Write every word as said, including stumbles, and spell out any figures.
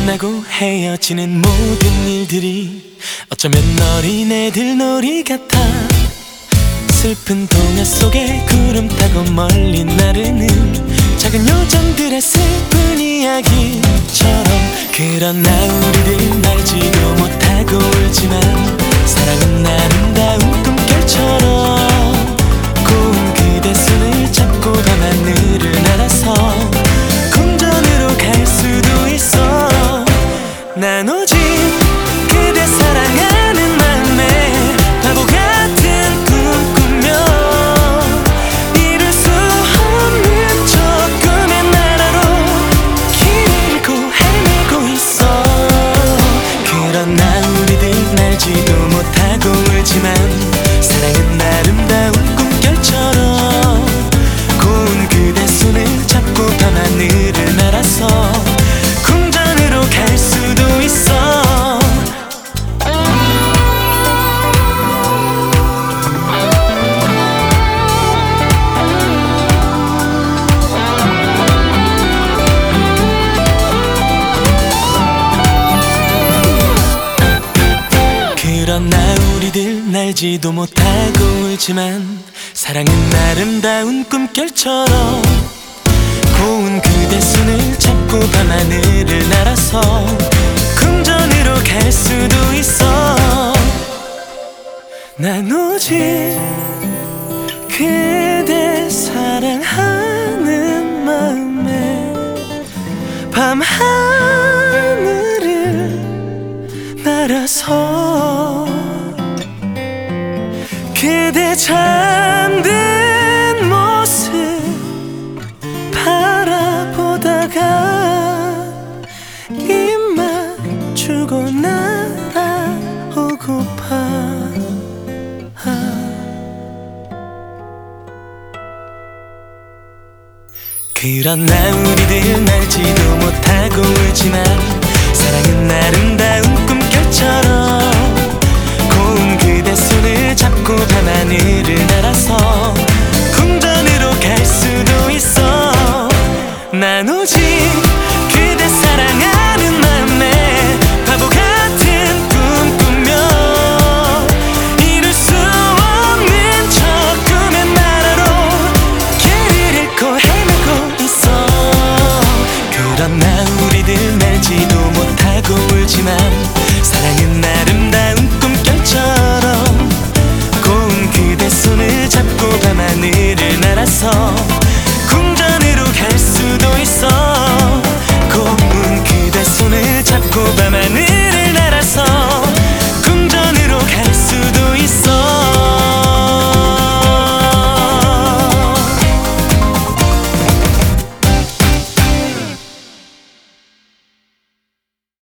만나고 헤어지는 모든 일들이 어쩌면 어린애들 놀이 같아. 슬픈 동화 속에 구름 타고 멀리 나르는 작은 요정들의 슬픈 이야기처럼. 그러나 우리들 알지도 못하고 울지만 사랑은 아름다운 꿈결처럼. 고운 그대 손을 잡고 밤하늘을 날아서 궁전으로 갈 수도 있어. 난 오직 그대 사랑하는 마음에 바보 같은 꿈 꾸며 이룰 수 없는 저 꿈의 나라로 길 잃고 헤매고 있어. 그러나 우리들 알지도 못하고 울지만 사랑은 아름다운 꿈결처럼. 고운 그대 손을 잡고 밤하늘을 날아서 궁전으로 갈 수도 있어. 그러나 우리들 알지도 못하고 울지만 사랑은 아름다운 꿈결처럼. 고운 그대 손을 잡고 밤하늘을 날아서 궁전으로 갈 수도 있어. 난 오직 그대 사랑하는 마음에 밤하늘을 날아서 그대 잠든 모습 바라보다가 입 맞추고 날아오고파. 그러나 우리들 알지도 못하고 울지만 사랑은 아름다운 꿈결처럼. 고운 그대 손을 잡고 밤하늘을 날아서 궁전으로 갈 수도 있어. 난 오직 그대 사랑하는 마음에 바보 같은 꿈 꾸며 이룰 수 없는 저 꿈의 나라로 길을 잃고 헤매고 있어. 그러나 우리들 알지도 못하고 울지만 사랑은 아름다운 꿈결처럼. 고운 그대 손을 잡고 밤하늘을 날아서